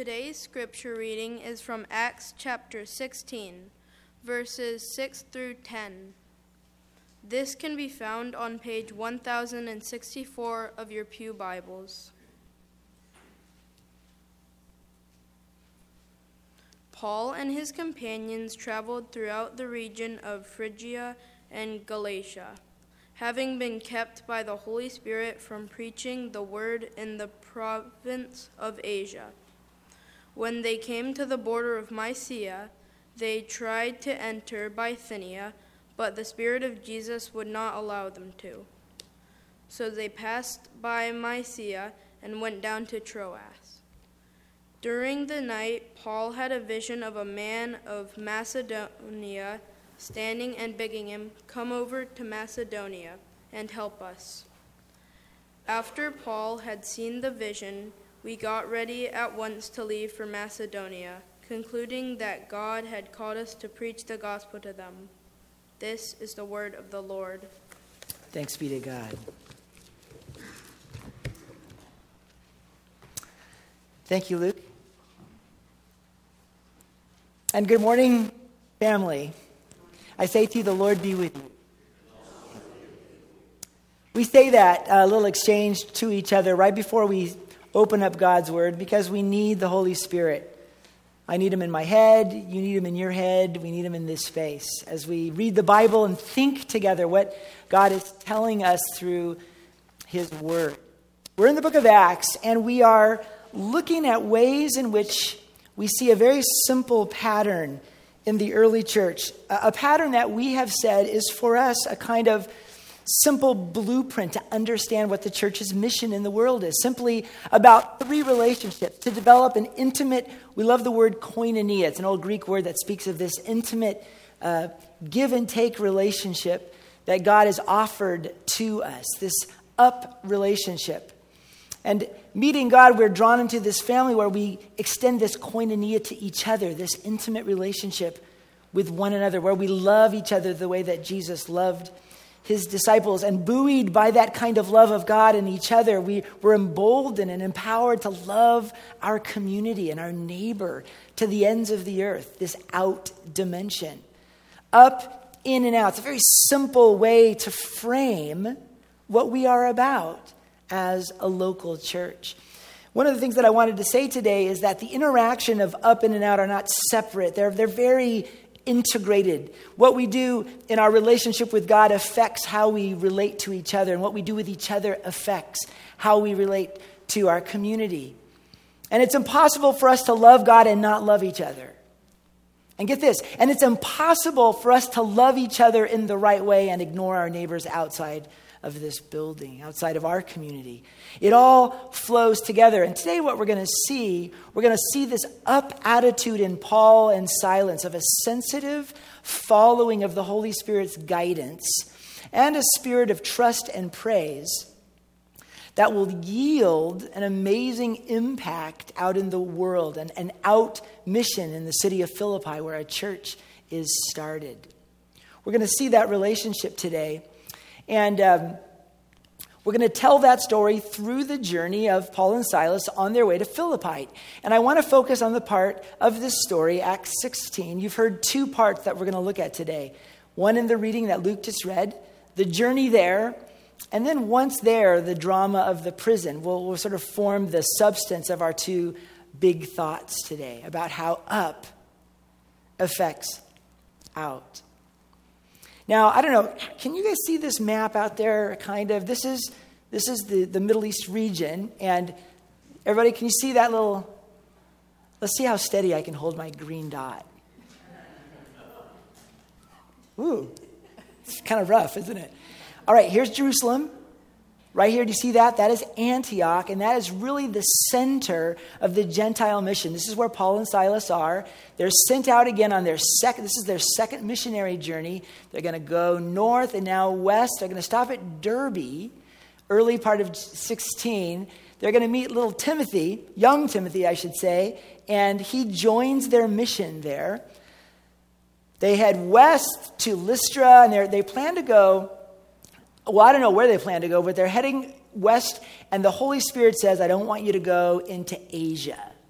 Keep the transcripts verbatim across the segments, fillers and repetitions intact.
Today's scripture reading is from Acts chapter sixteen, verses six through ten. This can be found on page one thousand sixty-four of your Pew Bibles. Paul and his companions traveled throughout the region of Phrygia and Galatia, having been kept by the Holy Spirit from preaching the word in the province of Asia. When they came to the border of Mysia, they tried to enter Bithynia, but the Spirit of Jesus would not allow them to. So they passed by Mysia and went down to Troas. During the night, Paul had a vision of a man of Macedonia standing and begging him, "Come over to Macedonia and help us." After Paul had seen the vision, we got ready at once to leave for Macedonia, concluding that God had called us to preach the gospel to them. This is the word of the Lord. Thanks be to God. Thank you, Luke. And good morning, family. I say to you, the Lord be with you. We say that uh, little exchange to each other right before we open up God's word because we need the Holy Spirit. I need him in my head. You need him in your head. We need him in this space as we read the Bible and think together what God is telling us through his word. We're in the book of Acts, and we are looking at ways in which we see a very simple pattern in the early church, a pattern that we have said is for us a kind of simple blueprint to understand what the church's mission in the world is. Simply about three relationships to develop an intimate, we love the word koinonia. It's an old Greek word that speaks of this intimate uh, give and take relationship that God has offered to us, this up relationship. And meeting God, we're drawn into this family where we extend this koinonia to each other, this intimate relationship with one another, where we love each other the way that Jesus loved his disciples. And buoyed by that kind of love of God and each other, we were emboldened and empowered to love our community and our neighbor to the ends of the earth, this out dimension. Up, in, and out. It's a very simple way to frame what we are about as a local church. One of the things that I wanted to say today is that the interaction of up, in, and out are not separate. They're, they're very integrated. What we do in our relationship with God affects how we relate to each other, and what we do with each other affects how we relate to our community. And it's impossible for us to love God and not love each other. And get this, and it's impossible for us to love each other in the right way and ignore our neighbors outside of this building, outside of our community. It all flows together. And today what we're going to see, we're going to see this up attitude in Paul and Silas of a sensitive following of the Holy Spirit's guidance and a spirit of trust and praise that will yield an amazing impact out in the world, and an out mission in the city of Philippi where a church is started. We're going to see that relationship today. And um, we're going to tell that story through the journey of Paul and Silas on their way to Philippi. And I want to focus on the part of this story, Acts sixteen. You've heard two parts that we're going to look at today. One in the reading that Luke just read, the journey there, and then once there, the drama of the prison. We'll, we'll sort of form the substance of our two big thoughts today about how up affects out. Now, I don't know, can you guys see this map out there, kind of? This is this is the, the Middle East region. And everybody, can you see that little... Let's see how steady I can hold my green dot. Ooh, it's kind of rough, isn't it? All right, here's Jerusalem. Right here, do you see that? That is Antioch, and that is really the center of the Gentile mission. This is where Paul and Silas are. They're sent out again on their second, this is their second missionary journey. They're going to go north and now west. They're going to stop at Derbe, early part of sixteen. They're going to meet little Timothy, young Timothy, I should say, and he joins their mission there. They head west to Lystra, and they plan to go... Well, I don't know where they plan to go, but they're heading west, and the Holy Spirit says, I don't want you to go into Asia.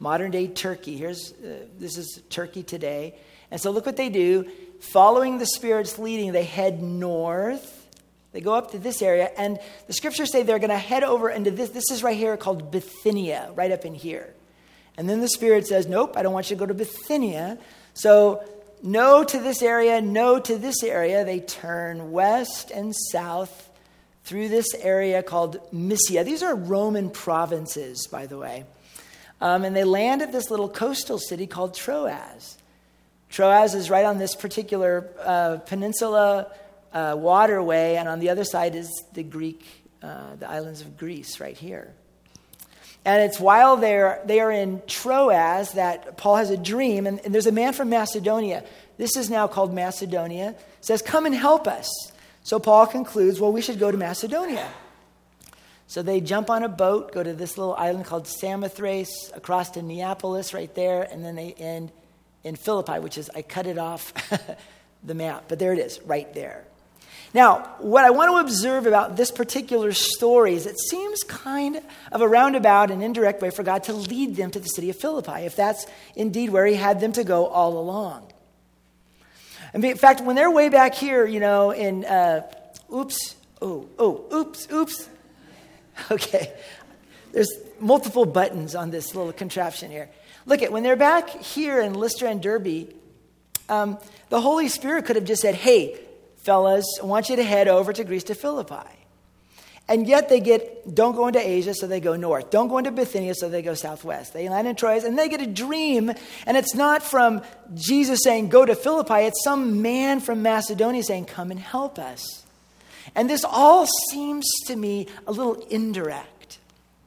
modern-day Turkey. Here's uh, this is Turkey today. And so look what they do. Following the Spirit's leading, they head north. They go up to this area, and the scriptures say they're going to head over into this. This is right here called Bithynia, right up in here. And then the Spirit says, nope, I don't want you to go to Bithynia. So no to this area, no to this area. They turn west and south through this area called Mysia. These are Roman provinces, by the way. Um, and they land at this little coastal city called Troas. Troas is right on this particular uh, peninsula uh, waterway, and on the other side is the Greek, uh, the islands of Greece right here. And it's while they're they are in Troas that Paul has a dream, and, and there's a man from Macedonia. This is now called Macedonia. Says, come and help us. So Paul concludes, well, we should go to Macedonia. So they jump on a boat, go to this little island called Samothrace, across to Neapolis right there, and then they end in Philippi, which is, I cut it off the map, but there it is, right there. Now, what I want to observe about this particular story is it seems kind of a roundabout and indirect way for God to lead them to the city of Philippi, if that's indeed where he had them to go all along. And in fact, when they're way back here, you know, in, uh, oops, oh, oh, oops, oops. Okay, there's multiple buttons on this little contraption here. Look at when they're back here in Lystra and Derbe, um, the Holy Spirit could have just said, hey, fellas, I want you to head over to Greece to Philippi. And yet they get, don't go into Asia, so they go north. Don't go into Bithynia, so they go southwest. They land in Troas, and they get a dream. And it's not from Jesus saying, go to Philippi. It's some man from Macedonia saying, come and help us. And this all seems to me a little indirect.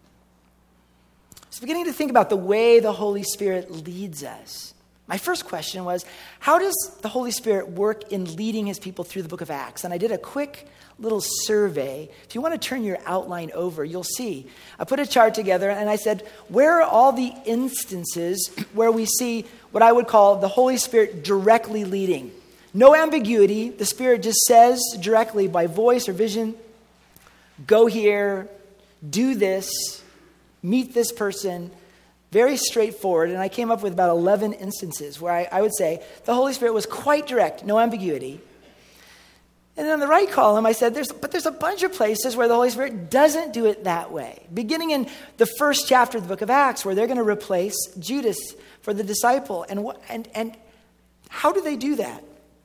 So beginning to think about the way the Holy Spirit leads us. My first question was, how does the Holy Spirit work in leading his people through the book of Acts? And I did a quick little survey. If you want to turn your outline over, you'll see. I put a chart together and I said, where are all the instances where we see what I would call the Holy Spirit directly leading? No ambiguity. The Spirit just says directly by voice or vision, go here, do this, meet this person. Very straightforward, and I came up with about eleven instances where I, I would say the Holy Spirit was quite direct, no ambiguity. And then on the right column, I said, "There's, but there's a bunch of places where the Holy Spirit doesn't do it that way." Beginning in the first chapter of the book of Acts, where they're going to replace Judas for the disciple. And, and, and how do they do that?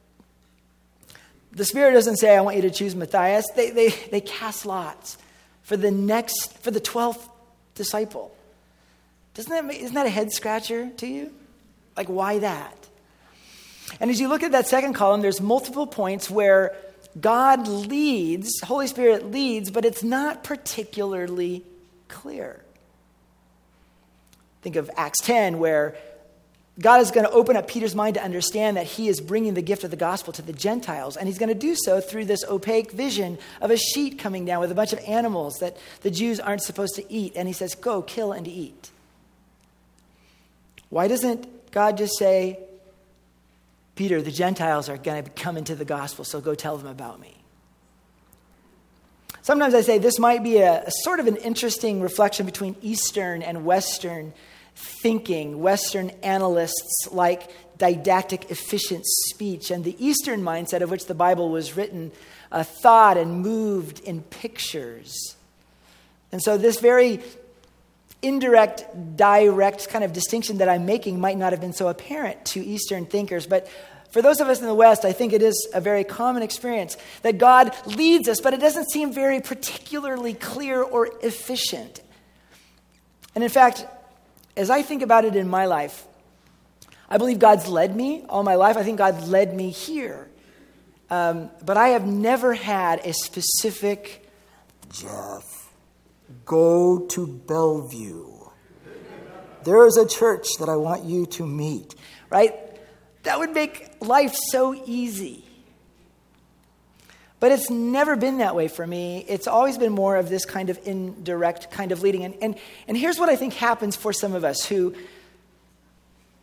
The Spirit doesn't say, I want you to choose Matthias. They, they, they cast lots for the next, for the twelfth disciple. Doesn't that make, isn't that a head scratcher to you? Like, why that? And as you look at that second column, there's multiple points where God leads, Holy Spirit leads, but it's not particularly clear. Think of Acts ten, where God is going to open up Peter's mind to understand that he is bringing the gift of the gospel to the Gentiles. And he's going to do so through this opaque vision of a sheet coming down with a bunch of animals that the Jews aren't supposed to eat. And he says, go, kill, and eat. Why doesn't God just say, Peter, the Gentiles are going to come into the gospel, so go tell them about me? Sometimes I say this might be a, a sort of an interesting reflection between Eastern and Western thinking. Western analysts like didactic, efficient speech, and the Eastern mindset of which the Bible was written, uh, thought and moved in pictures. And so this very indirect, direct kind of distinction that I'm making might not have been so apparent to Eastern thinkers. But for those of us in the West, I think it is a very common experience that God leads us, but it doesn't seem very particularly clear or efficient. And in fact, as I think about it in my life, I believe God's led me all my life. I think God led me here. Um, but I have never had a specific, Jeff, go to Bellevue. There is a church that I want you to meet, right? That would make life so easy. But it's never been that way for me. It's always been more of this kind of indirect kind of leading. And, and, and here's what I think happens for some of us who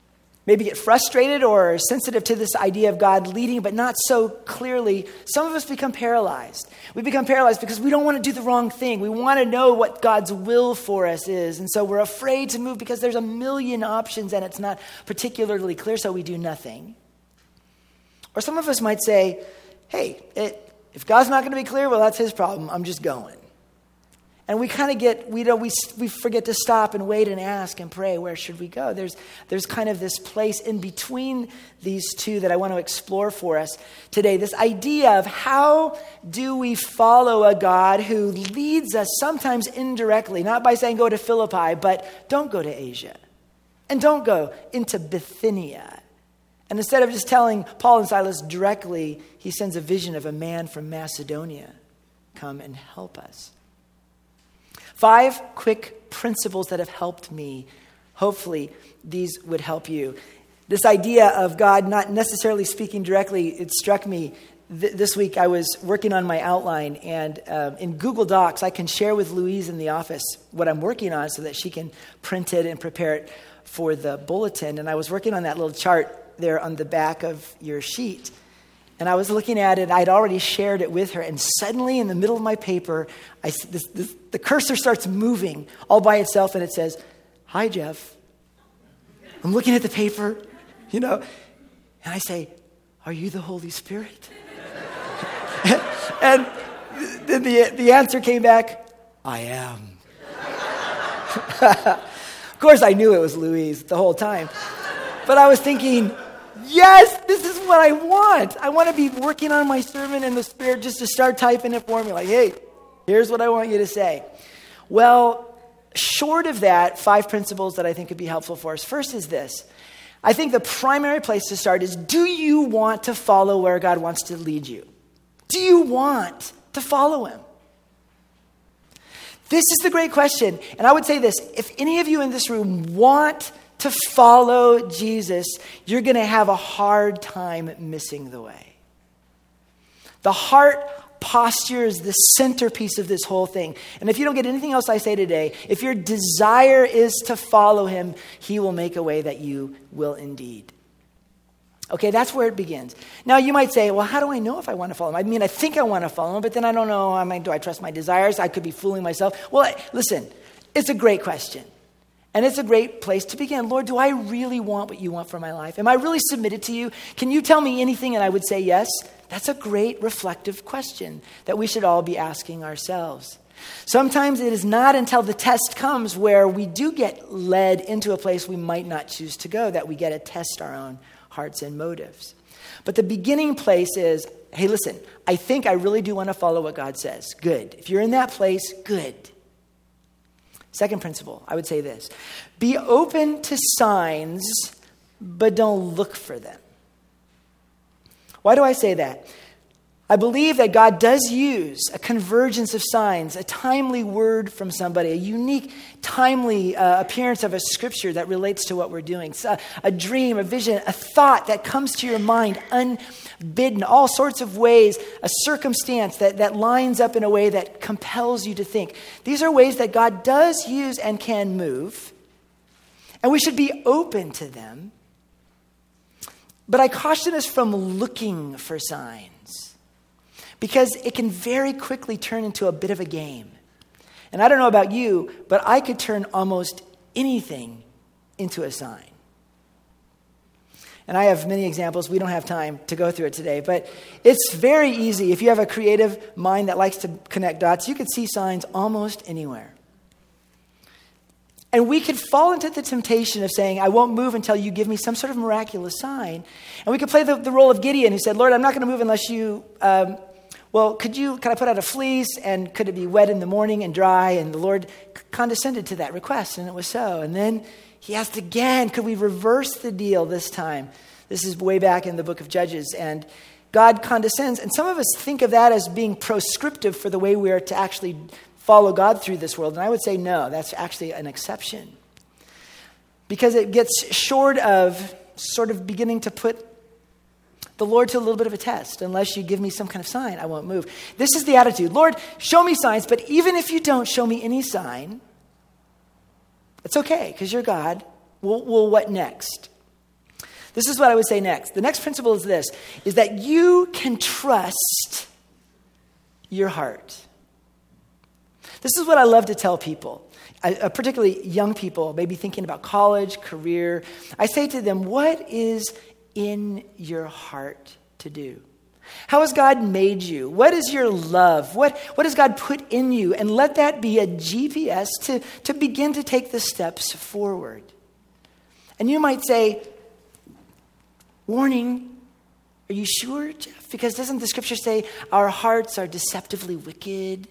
maybe get frustrated or sensitive to this idea of God leading, but not so clearly, some of us become paralyzed. We become paralyzed because we don't want to do the wrong thing. We want to know what God's will for us is. And so we're afraid to move because there's a million options and it's not particularly clear, so we do nothing. Or some of us might say, hey, it, if God's not going to be clear, well, that's his problem. I'm just going. And we kind of get, we don't, we we forget to stop and wait and ask and pray, where should we go? There's there's kind of this place in between these two that I want to explore for us today. This idea of how do we follow a God who leads us sometimes indirectly, not by saying go to Philippi, but don't go to Asia. And don't go into Bithynia. And instead of just telling Paul and Silas directly, he sends a vision of a man from Macedonia. Come and help us. Five quick principles that have helped me. Hopefully, these would help you. This idea of God not necessarily speaking directly, it struck me th- this week. I was working on my outline, and uh, in Google Docs, I can share with Louise in the office what I'm working on so that she can print it and prepare it for the bulletin. And I was working on that little chart there on the back of your sheet. And I was looking at it, I'd already shared it with her, and suddenly in the middle of my paper, I, this, this, the cursor starts moving all by itself, and it says, hi, Jeff. I'm looking at the paper, you know, and I say, are you the Holy Spirit? And then the, the answer came back, I am. Of course, I knew it was Louise the whole time. But I was thinking, yes, this is what I want. I want to be working on my sermon in the Spirit just to start typing it for me. Like, hey, here's what I want you to say. Well, short of that, five principles that I think could be helpful for us. First is this. I think the primary place to start is, do you want to follow where God wants to lead you? Do you want to follow him? This is the great question. And I would say this. If any of you in this room want to follow Jesus, you're going to have a hard time missing the way. The heart posture is the centerpiece of this whole thing. And if you don't get anything else I say today, if your desire is to follow him, he will make a way that you will indeed. Okay, that's where it begins. Now you might say, well, how do I know if I want to follow him? I mean, I think I want to follow him, but then I don't know. I mean, do I trust my desires? I could be fooling myself. Well, listen, it's a great question. And it's a great place to begin. Lord, do I really want what you want for my life? Am I really submitted to you? Can you tell me anything? And I would say yes. That's a great reflective question that we should all be asking ourselves. Sometimes it is not until the test comes where we do get led into a place we might not choose to go that we get to test our own hearts and motives. But the beginning place is, hey, listen, I think I really do want to follow what God says. Good. If you're in that place, good. Second principle, I would say this. Be open to signs, but don't look for them. Why do I say that? I believe that God does use a convergence of signs, a timely word from somebody, a unique, timely uh, appearance of a scripture that relates to what we're doing, so a dream, a vision, a thought that comes to your mind unbidden, all sorts of ways, a circumstance that, that lines up in a way that compels you to think. These are ways that God does use and can move, and we should be open to them. But I caution us from looking for signs, because it can very quickly turn into a bit of a game. And I don't know about you, but I could turn almost anything into a sign. And I have many examples. We don't have time to go through it today, but it's very easy. If you have a creative mind that likes to connect dots, you could see signs almost anywhere. And we could fall into the temptation of saying, I won't move until you give me some sort of miraculous sign. And we could play the, the role of Gideon, who said, Lord, I'm not going to move unless you... Um, Well, could you, could I put out a fleece, and could it be wet in the morning and dry? And the Lord condescended to that request, and it was so. And then he asked again, could we reverse the deal this time? This is way back in the book of Judges. And God condescends. And some of us think of that as being proscriptive for the way we are to actually follow God through this world. And I would say, no, that's actually an exception. Because it gets short of sort of beginning to put the Lord to a little bit of a test. Unless you give me some kind of sign, I won't move. This is the attitude. Lord, show me signs, but even if you don't show me any sign, it's okay, because you're God. Well, well, what next? This is what I would say next. The next principle is this, is that you can trust your heart. This is what I love to tell people, I, uh, particularly young people, maybe thinking about college, career. I say to them, what is in your heart to do? How has God made you? What is your love? What, what has God put in you? And let that be a G P S to, to begin to take the steps forward. And you might say, warning, are you sure, Jeff? Because doesn't the scripture say our hearts are deceptively wicked?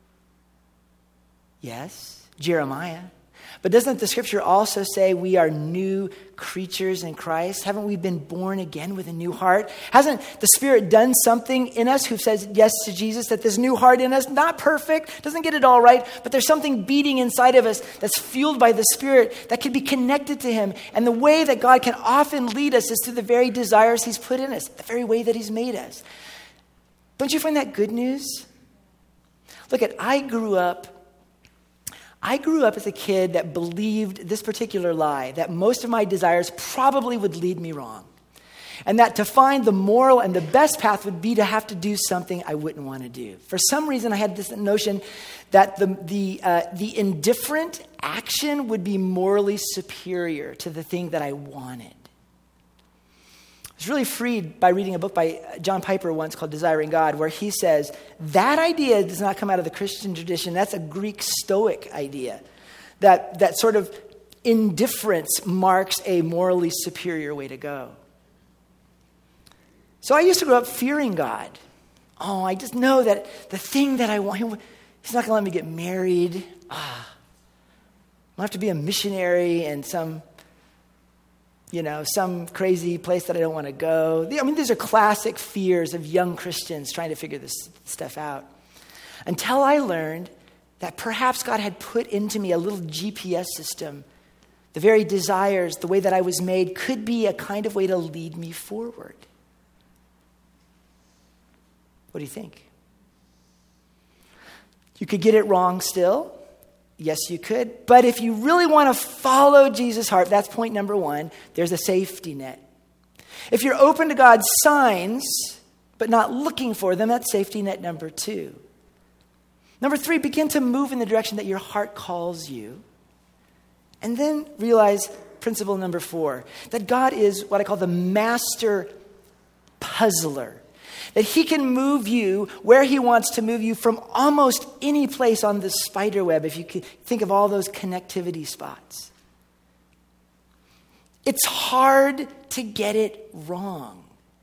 Yes, Jeremiah. But doesn't the scripture also say we are new creatures in Christ? Haven't we been born again with a new heart? Hasn't the Spirit done something in us who says yes to Jesus, that this new heart in us, not perfect, doesn't get it all right, but there's something beating inside of us that's fueled by the Spirit that can be connected to Him. And the way that God can often lead us is through the very desires He's put in us, the very way that He's made us. Don't you find that good news? Look, at I grew up I grew up as a kid that believed this particular lie, that most of my desires probably would lead me wrong. And that to find the moral and the best path would be to have to do something I wouldn't want to do. For some reason, I had this notion that the, the, uh, the indifferent action would be morally superior to the thing that I wanted. I was really freed by reading a book by John Piper once called Desiring God, where he says, that idea does not come out of the Christian tradition. That's a Greek Stoic idea. That, that sort of indifference marks a morally superior way to go. So I used to grow up fearing God. Oh, I just know that the thing that I want, He's not going to let me get married. Ah, I have to be a missionary in some... you know, some crazy place that I don't want to go. I mean, these are classic fears of young Christians trying to figure this stuff out. Until I learned that perhaps God had put into me a little G P S system. The very desires, the way that I was made, could be a kind of way to lead me forward. What do you think? You could get it wrong still. Yes, you could. But if you really want to follow Jesus' heart, that's point number one, there's a safety net. If you're open to God's signs, but not looking for them, that's safety net number two. Number three, begin to move in the direction that your heart calls you. And then realize principle number four, that God is what I call the master puzzler. That He can move you where He wants to move you from almost any place on the spider web, if you could think of all those connectivity spots. It's hard to get it wrong.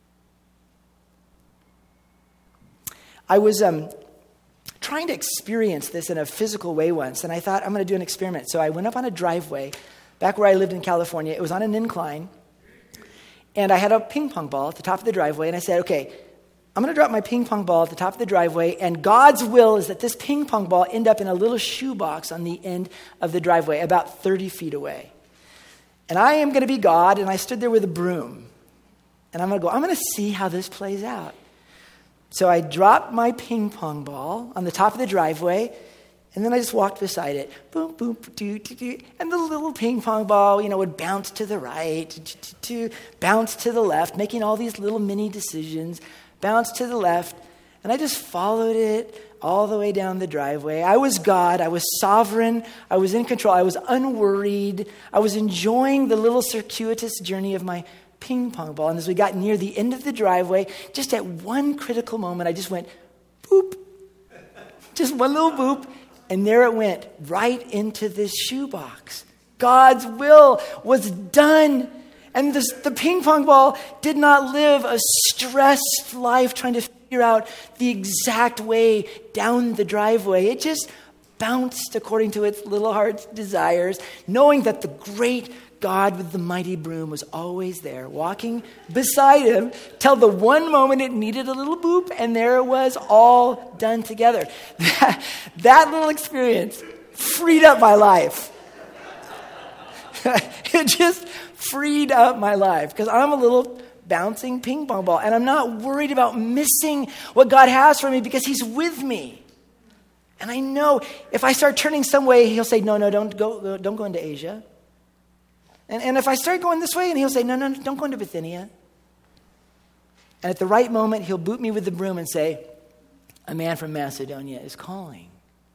I was um, trying to experience this in a physical way once, and I thought, I'm going to do an experiment. So I went up on a driveway, back where I lived in California. It was on an incline, and I had a ping pong ball at the top of the driveway, and I said, okay, I'm going to drop my ping pong ball at the top of the driveway, and God's will is that this ping pong ball end up in a little shoebox on the end of the driveway, about thirty feet away. And I am going to be God, and I stood there with a broom. And I'm going to go, I'm going to see how this plays out. So I dropped my ping pong ball on the top of the driveway, and then I just walked beside it. Boom, boom, doo, doo, doo. And the little ping pong ball, you know, would bounce to the right, to, to, to, bounce to the left, making all these little mini decisions. Bounced to the left, and I just followed it all the way down the driveway. I was God. I was sovereign. I was in control. I was unworried. I was enjoying the little circuitous journey of my ping pong ball. And as we got near the end of the driveway, just at one critical moment, I just went, boop. Just one little boop, and there it went, right into this shoebox. God's will was done. And this, the ping pong ball did not live a stressed life trying to figure out the exact way down the driveway. It just bounced according to its little heart's desires, knowing that the great God with the mighty broom was always there, walking beside him till the one moment it needed a little boop, and there it was, all done together. That, that little experience freed up my life. It just freed up my life because I'm a little bouncing ping pong ball, and I'm not worried about missing what God has for me because He's with me. And I know if I start turning some way, He'll say, no, no, don't go, don't go into Asia. And, and if I start going this way, and he'll say, no, no, no, don't go into Bithynia. And at the right moment, he'll boot me with the broom and say, a man from Macedonia is calling.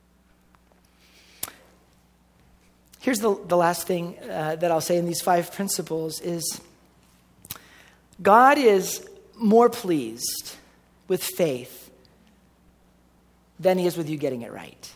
Here's the, the last thing uh, that I'll say in these five principles is God is more pleased with faith than he is with you getting it right.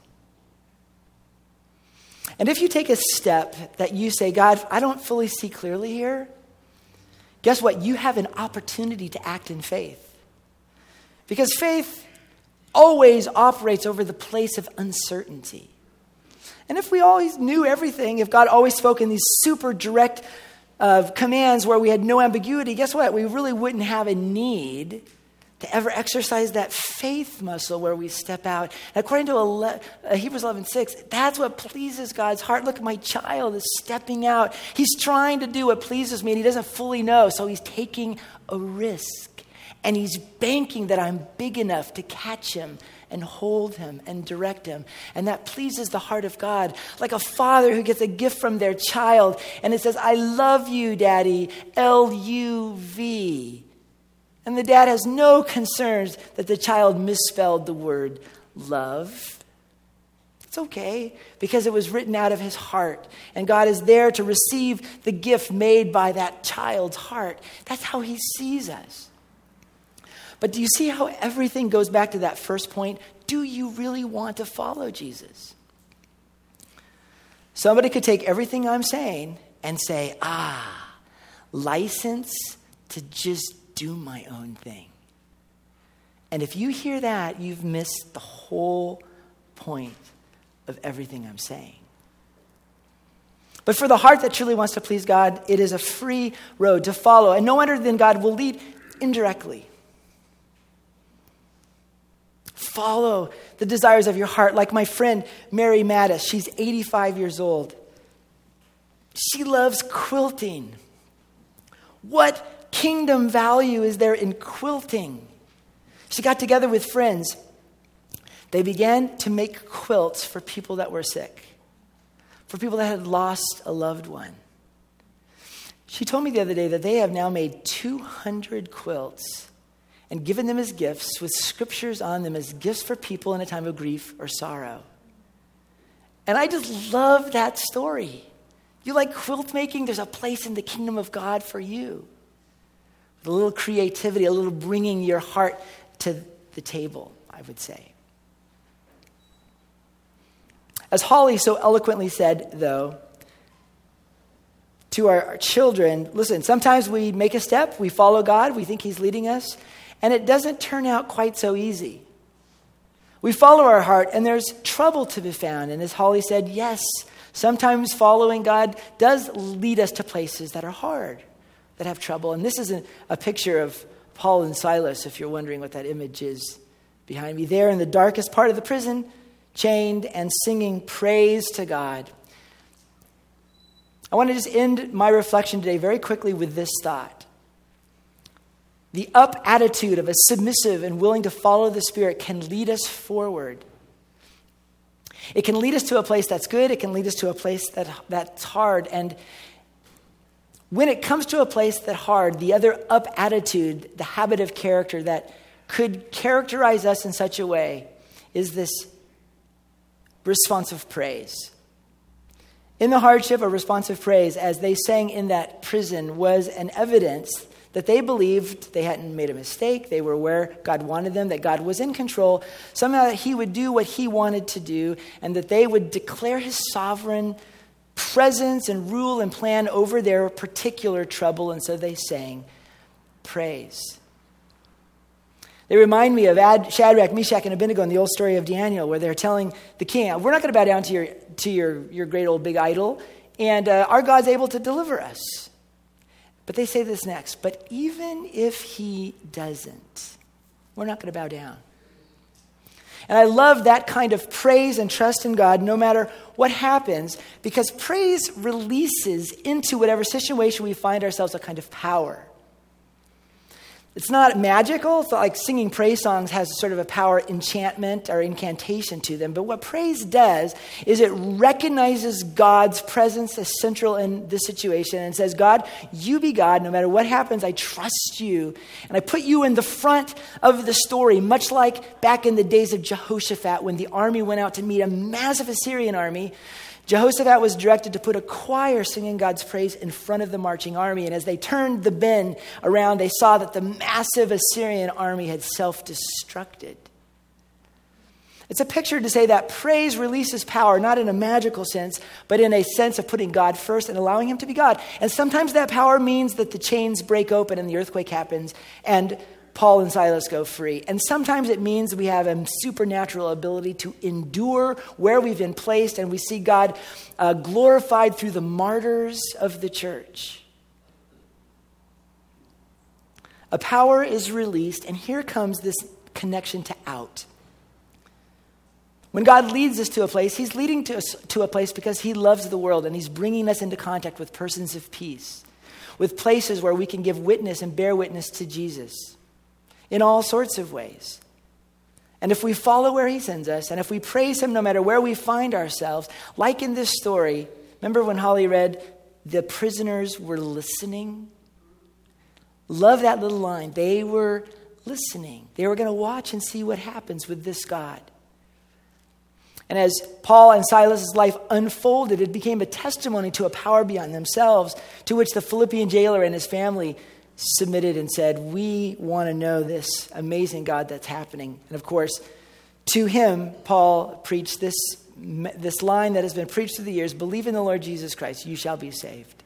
And if you take a step that you say, God, I don't fully see clearly here, guess what? You have an opportunity to act in faith. Because faith always operates over the place of uncertainty. And if we always knew everything, if God always spoke in these super direct uh, commands where we had no ambiguity, guess what? We really wouldn't have a need to ever exercise that faith muscle where we step out. And according to ele- uh, Hebrews eleven six, that's what pleases God's heart. Look, my child is stepping out. He's trying to do what pleases me, and he doesn't fully know, so he's taking a risk. And he's banking that I'm big enough to catch him and hold him and direct him. And that pleases the heart of God. Like a father who gets a gift from their child and it says, I love you, Daddy, L U V. And the dad has no concerns that the child misspelled the word love. It's okay because it was written out of his heart. And God is there to receive the gift made by that child's heart. That's how he sees us. But do you see how everything goes back to that first point? Do you really want to follow Jesus? Somebody could take everything I'm saying and say, ah, license to just do my own thing. And if you hear that, you've missed the whole point of everything I'm saying. But for the heart that truly wants to please God, it is a free road to follow. And no one other than God will lead indirectly. Follow the desires of your heart. Like my friend Mary Mattis, she's eighty-five years old. She loves quilting. What kingdom value is there in quilting? She got together with friends. They began to make quilts for people that were sick, for people that had lost a loved one. She told me the other day that they have now made two hundred quilts and given them as gifts with scriptures on them as gifts for people in a time of grief or sorrow. And I just love that story. You like quilt making? There's a place in the kingdom of God for you. With a little creativity, a little bringing your heart to the table, I would say. As Holly so eloquently said, though, to our, our children, listen, sometimes we make a step, we follow God, we think he's leading us, and it doesn't turn out quite so easy. We follow our heart, and there's trouble to be found. And as Holly said, yes, sometimes following God does lead us to places that are hard, that have trouble. And this is a, a picture of Paul and Silas, if you're wondering what that image is behind me. There in the darkest part of the prison, chained and singing praise to God. I want to just end my reflection today very quickly with this thought. The up attitude of a submissive and willing to follow the Spirit can lead us forward. It can lead us to a place that's good. It can lead us to a place that that's hard. And when it comes to a place that's hard, the other up attitude, the habit of character that could characterize us in such a way is this responsive praise. In the hardship, a responsive praise, as they sang in that prison, was an evidence that they believed they hadn't made a mistake, they were where God wanted them, that God was in control, somehow that he would do what he wanted to do, and that they would declare his sovereign presence and rule and plan over their particular trouble, and so they sang praise. They remind me of Ad, Shadrach, Meshach, and Abednego in the old story of Daniel, where they're telling the king, we're not going to bow down to your to your, your great old big idol, and uh, our God's able to deliver us. But they say this next, but even if he doesn't, we're not going to bow down. And I love that kind of praise and trust in God no matter what happens, because praise releases into whatever situation we find ourselves a kind of power. It's not magical. It's not like singing praise songs has sort of a power enchantment or incantation to them. But what praise does is it recognizes God's presence as central in this situation and says, God, you be God. No matter what happens, I trust you. And I put you in the front of the story, much like back in the days of Jehoshaphat when the army went out to meet a massive Assyrian army. Jehoshaphat was directed to put a choir singing God's praise in front of the marching army. And as they turned the bend around, they saw that the massive Assyrian army had self-destructed. It's a picture to say that praise releases power, not in a magical sense, but in a sense of putting God first and allowing him to be God. And sometimes that power means that the chains break open and the earthquake happens and Paul and Silas go free. And sometimes it means we have a supernatural ability to endure where we've been placed, and we see God uh, glorified through the martyrs of the church. A power is released, and here comes this connection to out. When God leads us to a place, he's leading to us to a place because he loves the world, and he's bringing us into contact with persons of peace, with places where we can give witness and bear witness to Jesus in all sorts of ways. And if we follow where he sends us, and if we praise him no matter where we find ourselves, like in this story, remember when Holly read, the prisoners were listening? Love that little line. They were listening. They were going to watch and see what happens with this God. And as Paul and Silas' life unfolded, it became a testimony to a power beyond themselves, to which the Philippian jailer and his family submitted and said, we want to know this amazing God that's happening. And of course, to him, Paul preached this, this line that has been preached through the years, believe in the Lord Jesus Christ, you shall be saved.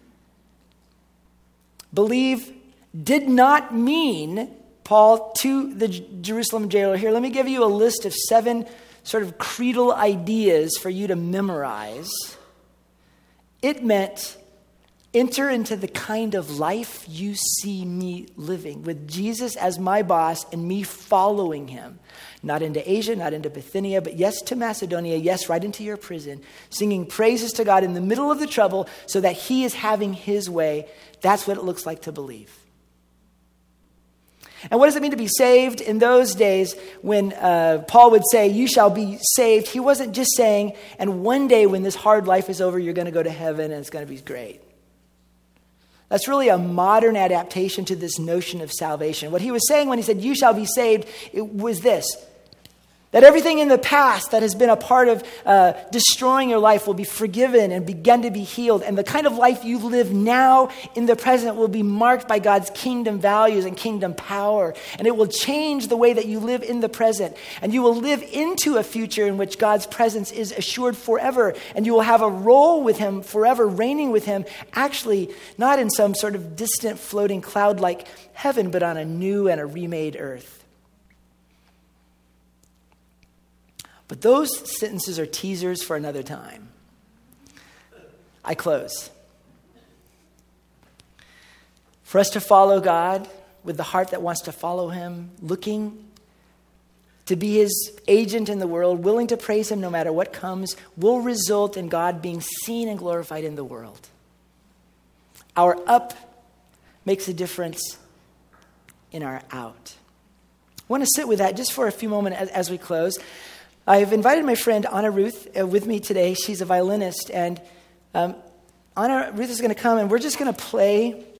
Believe did not mean, Paul, to the Jerusalem jailer, here, let me give you a list of seven sort of creedal ideas for you to memorize. It meant enter into the kind of life you see me living, with Jesus as my boss and me following him. Not into Asia, not into Bithynia, but yes to Macedonia, yes, right into your prison, singing praises to God in the middle of the trouble so that he is having his way. That's what it looks like to believe. And what does it mean to be saved? In those days, when uh, Paul would say, you shall be saved, he wasn't just saying, and one day when this hard life is over, you're going to go to heaven and it's going to be great. That's really a modern adaptation to this notion of salvation. What he was saying when he said, you shall be saved, it was this: that everything in the past that has been a part of uh, destroying your life will be forgiven and begin to be healed. And the kind of life you live now in the present will be marked by God's kingdom values and kingdom power. And it will change the way that you live in the present. And you will live into a future in which God's presence is assured forever. And you will have a role with him forever, reigning with him, actually not in some sort of distant floating cloud like heaven, but on a new and a remade earth. But those sentences are teasers for another time. I close. For us to follow God with the heart that wants to follow him, looking to be his agent in the world, willing to praise him no matter what comes, will result in God being seen and glorified in the world. Our up makes a difference in our out. I want to sit with that just for a few moments as, as we close. I've invited my friend Anna Ruth uh, with me today. She's a violinist, and um, Anna Ruth is going to come, and we're just going to play